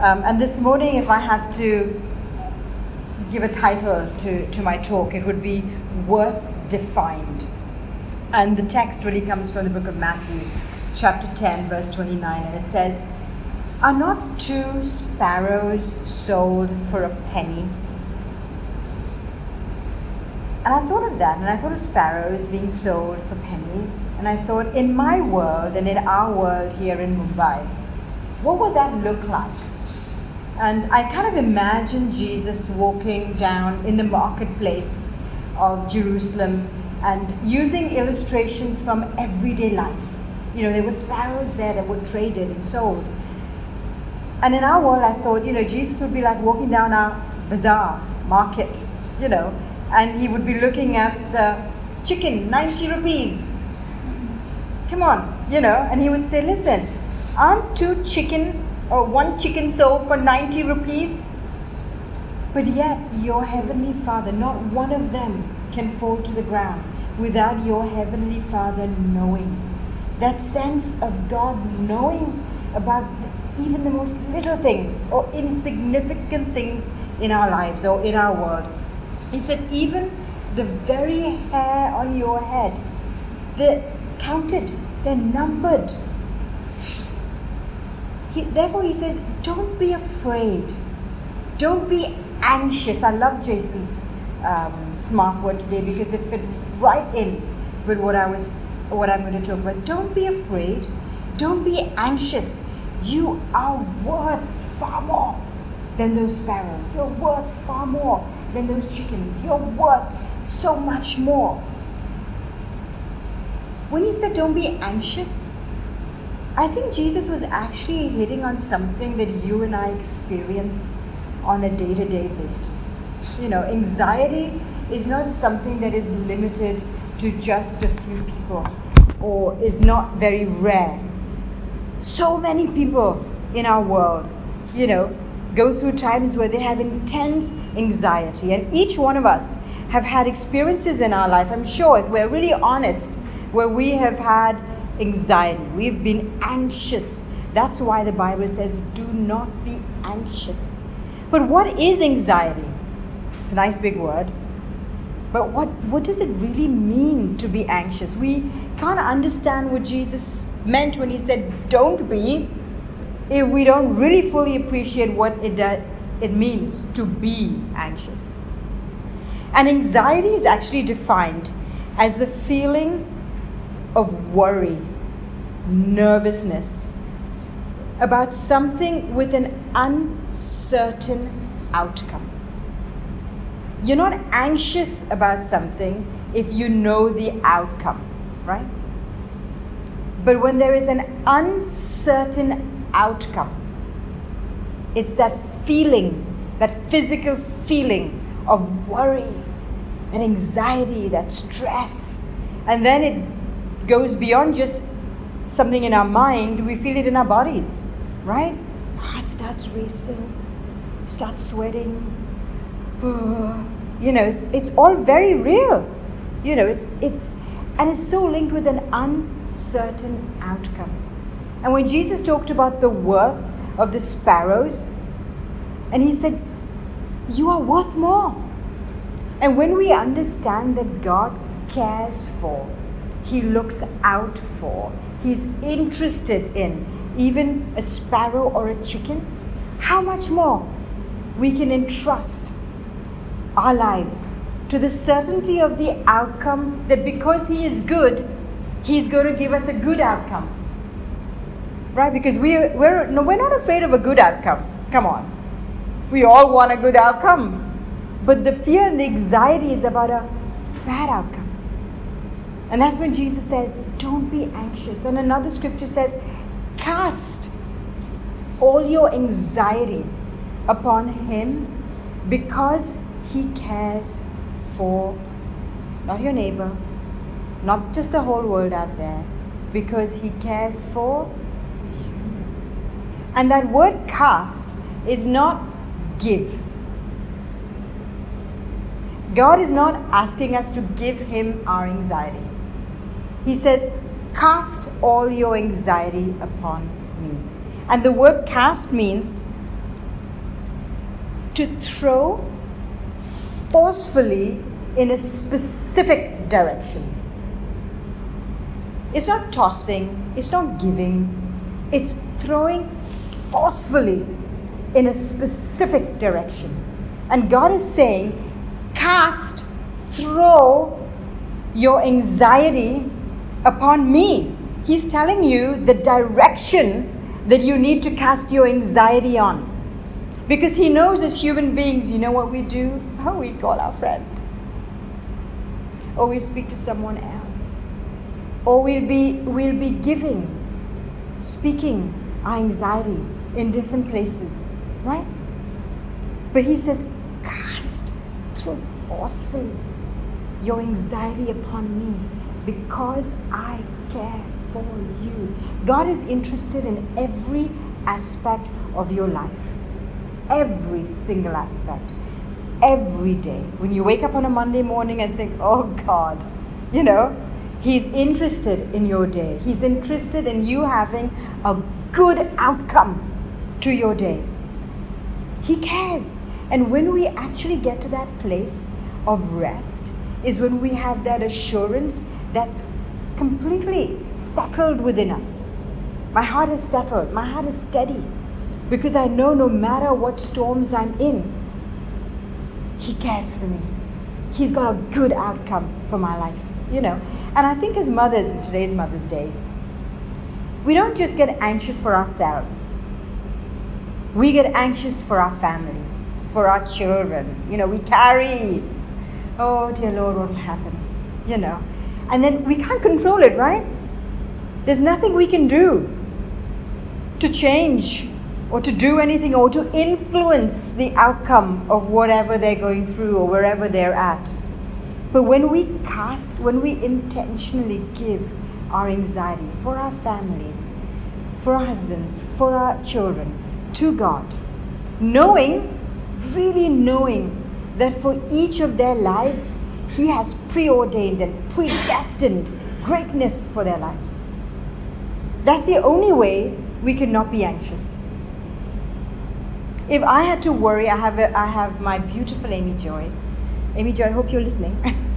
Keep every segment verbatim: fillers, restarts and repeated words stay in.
Um, and this morning, if I had to give a title to, to my talk, it would be Worth Defined. And the text really comes from the book of Matthew, chapter ten, verse twenty-nine. And it says, "Are not two sparrows sold for a penny?" And I thought of that, and I thought of sparrows being sold for pennies. And I thought, in my world and in our world here in Mumbai, what would that look like? And I kind of imagine Jesus walking down in the marketplace of Jerusalem and using illustrations from everyday life. You know, there were sparrows there that were traded and sold. And in our world, I thought, you know, Jesus would be like walking down our bazaar, market, you know, and he would be looking at the chicken, ninety rupees. Come on, you know, and he would say, listen, aren't two chicken or one chicken sold for ninety rupees? But yet your heavenly Father, not one of them can fall to the ground without your heavenly Father knowing. That sense of God knowing about even the most little things or insignificant things in our lives or in our world. He said, even the very hair on your head, they're counted, they're numbered. He, therefore, he says, don't be afraid. Don't be anxious. I love Jason's um, smart word today because it fit right in with what I was, what I'm going to talk about. Don't be afraid. Don't be anxious. You are worth far more than those sparrows. You're worth far more than those chickens. You're worth so much more. When he said don't be anxious, I think Jesus was actually hitting on something that you and I experience on a day-to-day basis. You know, anxiety is not something that is limited to just a few people or is not very rare. So many people in our world, you know, go through times where they have intense anxiety. And each one of us have had experiences in our life, I'm sure, if we're really honest, where we have had anxiety. We've been anxious. That's why the Bible says, do not be anxious. But what is anxiety? It's a nice big word. But what, what does it really mean to be anxious? We can't understand what Jesus meant when he said, don't be, if we don't really fully appreciate what it, does, it means to be anxious. And anxiety is actually defined as the feeling of worry, nervousness about something with an uncertain outcome. You're not anxious about something if you know the outcome, right? But when there is an uncertain outcome, it's that feeling, that physical feeling of worry, that anxiety, that stress. And then it goes beyond just something in our mind. We feel it in our bodies, right? Heart starts racing, start sweating. You know, it's, it's all very real. You know, it's it's and it's so linked with an uncertain outcome. And when Jesus talked about the worth of the sparrows, and he said, you are worth more. And when we understand that God cares for, he looks out for, he's interested in even a sparrow or a chicken, how much more we can entrust our lives to the certainty of the outcome, that because he is good, he's going to give us a good outcome. Right? Because we, we're, no, we're not afraid of a good outcome. Come on. We all want a good outcome. But the fear and the anxiety is about a bad outcome. And that's when Jesus says, don't be anxious. And another scripture says, cast all your anxiety upon him because he cares for, not your neighbor, not just the whole world out there, because he cares for you. And that word cast is not give. God is not asking us to give him our anxiety. He says, cast all your anxiety upon me. And the word cast means to throw forcefully in a specific direction. It's not tossing, it's not giving, it's throwing forcefully in a specific direction. And God is saying, cast, throw your anxiety upon me. He's telling you the direction that you need to cast your anxiety on. Because He knows as human beings, you know what we do? Oh, we call our friend. Or we speak to someone else. Or we'll be, we'll be giving, speaking our anxiety in different places. Right? But He says, cast, throw forcefully your anxiety upon me because I care for you. God is interested in every aspect of your life. Every single aspect. Every day. When you wake up on a Monday morning and think, oh God, you know, He's interested in your day. He's interested in you having a good outcome to your day. He cares. And when we actually get to that place of rest is when we have that assurance that's completely settled within us. My heart is settled. My heart is steady. Because I know no matter what storms I'm in, He cares for me. He's got a good outcome for my life, you know. And I think as mothers, in today's Mother's Day, we don't just get anxious for ourselves. We get anxious for our families, for our children. You know, we carry, oh dear Lord, what will happen? You know. And then we can't control it, right? There's nothing we can do to change or to do anything or to influence the outcome of whatever they're going through or wherever they're at. But when we cast, when we intentionally give our anxiety for our families, for our husbands, for our children, to God, knowing, really knowing that for each of their lives, He has preordained and predestined greatness for their lives. That's the only way we cannot be anxious. If I had to worry, I have a, I have my beautiful Amy Joy. Amy Joy, I hope you're listening.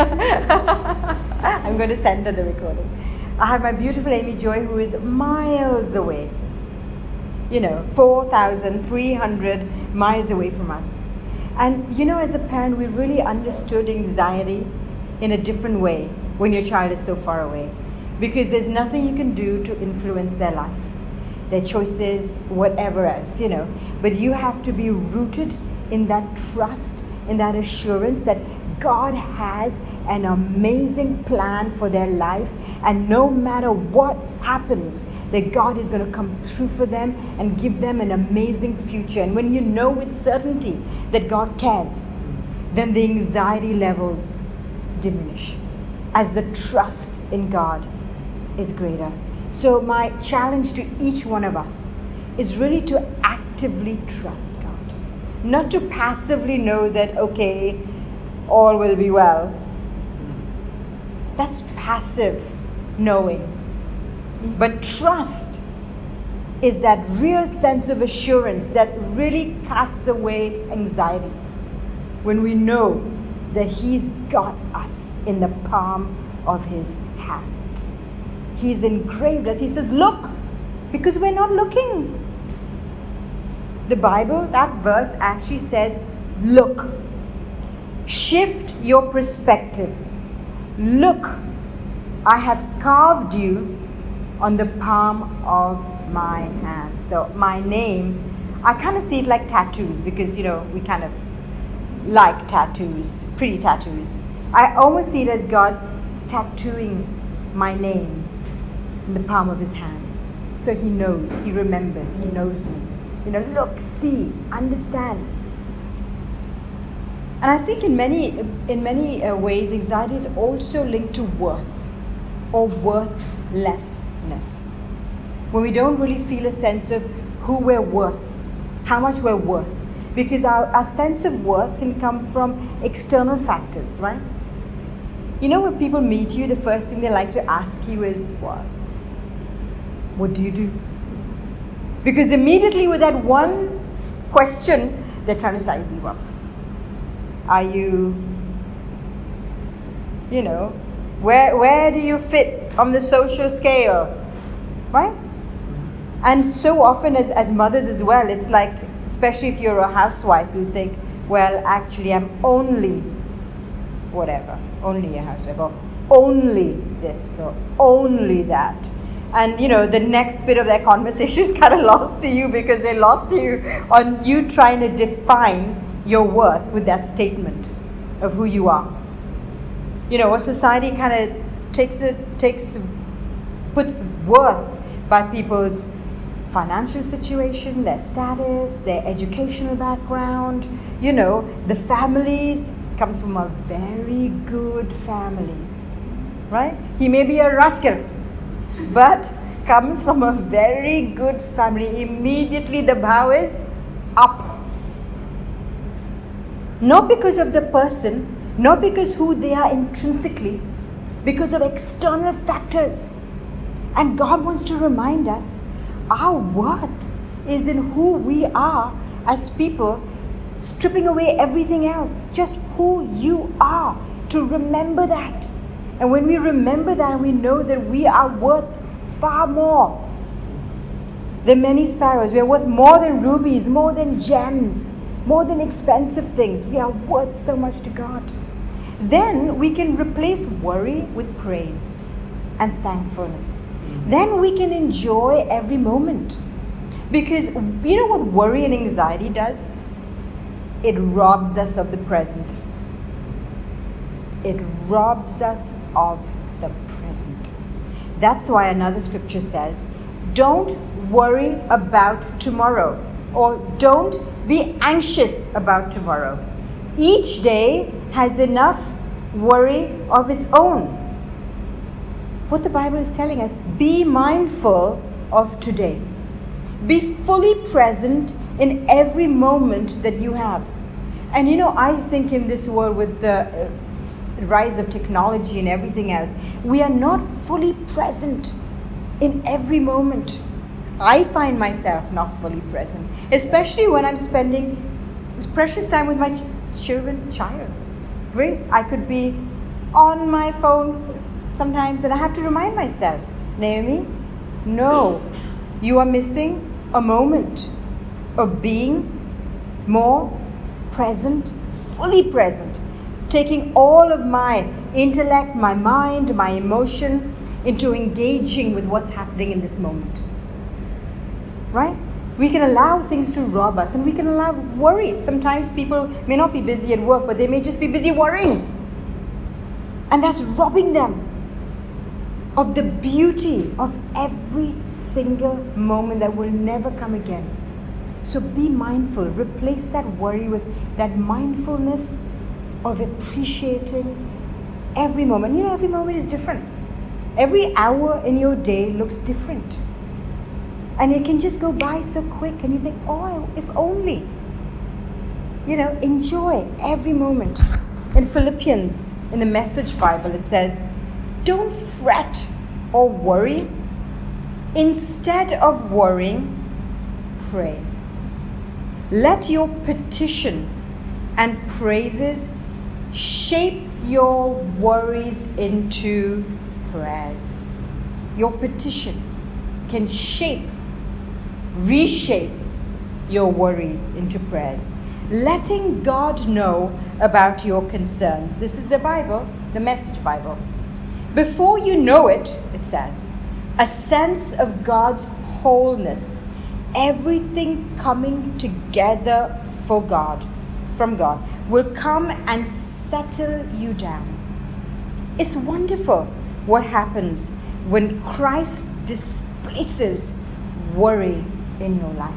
I'm going to send her the recording. I have my beautiful Amy Joy who is miles away. You know, four thousand three hundred miles away from us. And, you know, as a parent, we really understood anxiety in a different way when your child is so far away. Because there's nothing you can do to influence their life, their choices, whatever else, you know. But you have to be rooted in that trust, in that assurance that God has an amazing plan for their life, and no matter what happens, that God is going to come through for them and give them an amazing future. And when you know with certainty that God cares, then the anxiety levels diminish as the trust in God is greater. So my challenge to each one of us is really to actively trust God. Not to passively know that, okay, all will be well. That's passive knowing. But trust is that real sense of assurance that really casts away anxiety. When we know that He's got us in the palm of His hand. He's engraved us. He says, look, because we're not looking. The Bible, that verse actually says, look. Shift your perspective. Look, I have carved you on the palm of my hand. So my name, I kind of see it like tattoos because, you know, we kind of like tattoos, pretty tattoos. I almost see it as God tattooing my name in the palm of His hands. So He knows, He remembers, He knows me. You know, look, see, understand. And I think in many, in many uh, ways, anxiety is also linked to worth or worthlessness. When we don't really feel a sense of who we're worth, how much we're worth. Because our, our sense of worth can come from external factors, right? You know, when people meet you, the first thing they like to ask you is, what? What do you do? Because immediately with that one question, they're trying to size you up. Are you, you know, where where do you fit on the social scale, right? And so often as, as mothers as well, it's like, especially if you're a housewife, you think, well, actually, I'm only whatever, only a housewife, or only this, or only that. And, you know, the next bit of their conversation is kind of lost to you because they lost you on you trying to define your worth with that statement of who you are. You know, our society kind of takes it, takes, puts worth by people's financial situation, their status, their educational background. You know, the families comes from a very good family, right? He may be a rascal, but comes from a very good family. Immediately the bow is up. Not because of the person, not because who they are intrinsically, because of external factors. And God wants to remind us our worth is in who we are as people, stripping away everything else, just who you are, to remember that. And when we remember that, we know that we are worth far more than many sparrows. We are worth more than rubies, more than gems, more than expensive things. We are worth so much to God. Then we can replace worry with praise and thankfulness. Then we can enjoy every moment. Because you know what worry and anxiety does? It robs us of the present. It robs us of the present. That's why another scripture says, don't worry about tomorrow, or don't be anxious about tomorrow. Each day has enough worry of its own. What the Bible is telling us, be mindful of today. Be fully present in every moment that you have. And you know, I think in this world with the uh, rise of technology and everything else, we are not fully present in every moment. I find myself not fully present, especially when I'm spending precious time with my ch- children, child. Grace, I could be on my phone sometimes, and I have to remind myself, Naomi, no, you are missing a moment of being more present, fully present, taking all of my intellect, my mind, my emotion into engaging with what's happening in this moment. Right? We can allow things to rob us, and we can allow worries. Sometimes people may not be busy at work, but they may just be busy worrying. And that's robbing them of the beauty of every single moment that will never come again. So be mindful. Replace that worry with that mindfulness of appreciating every moment. You know, every moment is different. Every hour in your day looks different. And it can just go by so quick, and you think, oh, if only. You know, enjoy every moment. In Philippians, in the Message Bible, it says, don't fret or worry. Instead of worrying, pray. Let your petition and praises shape your worries into prayers. Your petition can shape, reshape your worries into prayers. Letting God know about your concerns. This is the Bible, the Message Bible. Before you know it, it says, a sense of God's wholeness, everything coming together for God, from God, will come and settle you down. It's wonderful what happens when Christ displaces worry in your life.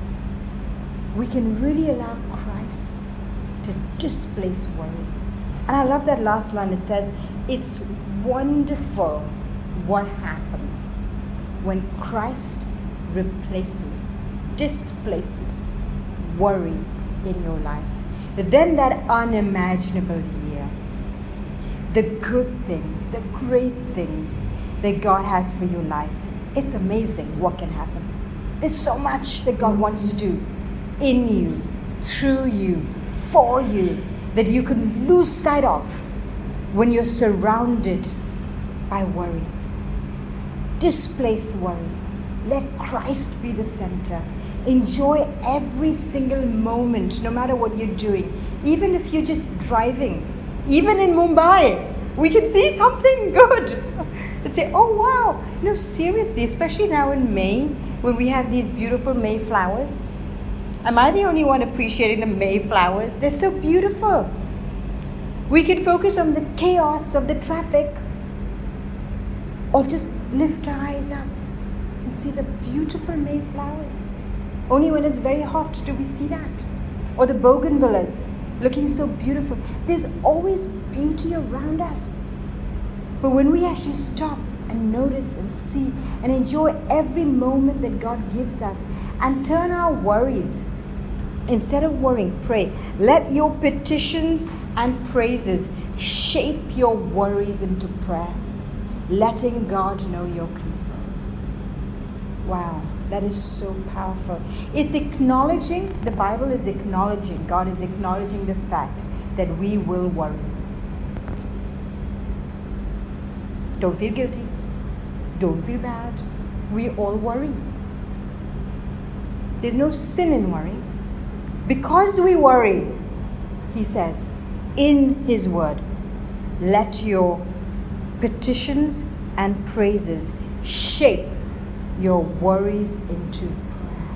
We can really allow Christ to displace worry. And I love that last line. It says, it's wonderful what happens when Christ replaces, displaces worry in your life. Then that unimaginable year, the good things, the great things that God has for your life, it's amazing what can happen. There's so much that God wants to do in you, through you, for you, that you can lose sight of when you're surrounded by worry. Displace worry. Let Christ be the center. Enjoy every single moment, no matter what you're doing. Even if you're just driving, even in Mumbai, we can see something good and say, oh wow. No, seriously, especially now in May, when we have these beautiful May flowers. Am I the only one appreciating the May flowers? They're so beautiful. We can focus on the chaos of the traffic, or just lift our eyes up and see the beautiful May flowers. Only when it's very hot do we see that. Or the bougainvilleas looking so beautiful. There's always beauty around us. But when we actually stop and notice and see and enjoy every moment that God gives us and turn our worries, instead of worrying, pray. Let your petitions and praises shape your worries into prayer, letting God know your concerns. Wow, that is so powerful. It's acknowledging, the Bible is acknowledging, God is acknowledging the fact that we will worry. Don't feel guilty. Don't feel bad. We all worry. There's no sin in worry. Because we worry, he says in his word, let your petitions and praises shape your worries into prayer.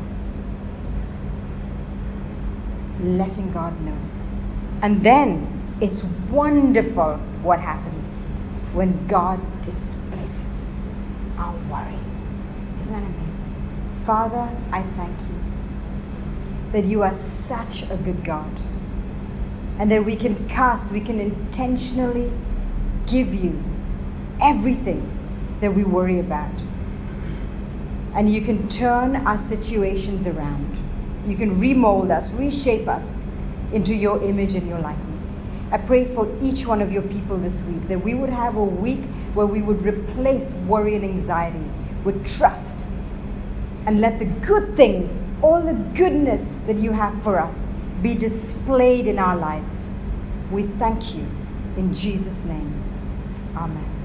Letting God know. And then it's wonderful what happens when God displaces our worry. Isn't that amazing? Father, I thank you that you are such a good God, and that we can cast, we can intentionally give you everything that we worry about. And you can turn our situations around. You can remold us, reshape us into your image and your likeness. I pray for each one of your people this week that we would have a week where we would replace worry and anxiety with trust, and let the good things, all the goodness that you have for us, be displayed in our lives. We thank you in Jesus' name. Amen.